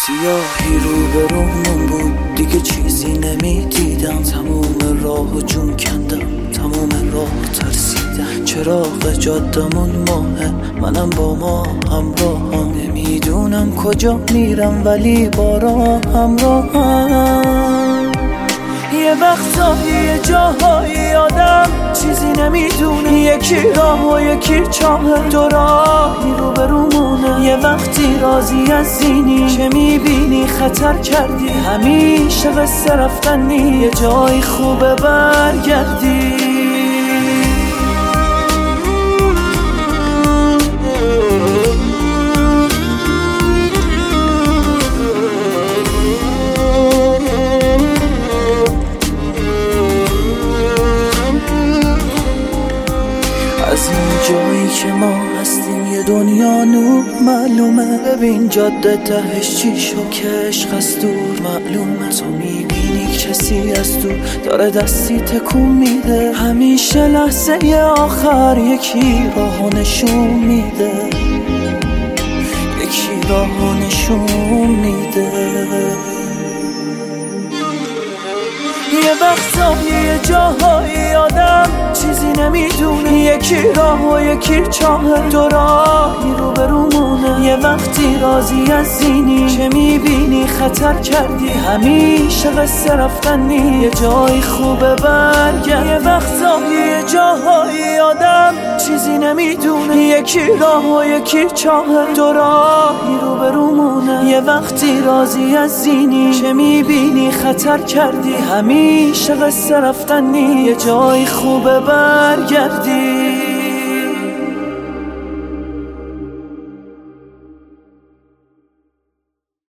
سیاهی رو به رومون بود، دیگه چیزی نمیدیدم. تموم راه و جون کندم، تموم راه ترسیدم. چراغ جادمون ماهه، منم با ما همراهم. نمیدونم کجا میرم ولی با راه همراهم. یه وقتایی یه جاهایی آدم چیزی نمیدونه، یکی راه و یکی چاه، دو راهی رو برومونه. یه وقتی راضی از زینی که میبینی خطر کردی، همیشه قصه رفتنی، یه جای خوبه برگردی. از این جایی که ما هستیم یه دنیا نور معلومه. ببین جاده تهش چی شو که عشق از دور معلومه. تو میبینی کسی از دور داره دستی تکون میده، همیشه لحظه آخر یکی راهو نشون میده، یکی راهو نشون میده. یه وقتایی یه جاهایی آدم چیزی نمیدونه، یکی راه و یکی چاه، دو راهی رو برومونه. یه وقتی راضی از زینی که میبینی خطر کردی، همیشه قصه رفتنی، یه جای خوبه برگردی. یه وقتایی یه جاهایی آدم چیزی نمیدونه، یکی راه و یکی چاه، دو راهی رو برومونه. یه وقتی راضی از زینی که میبینی خطر کردی، همیشه قصه رفتنی، یه جای خوبه برگردی.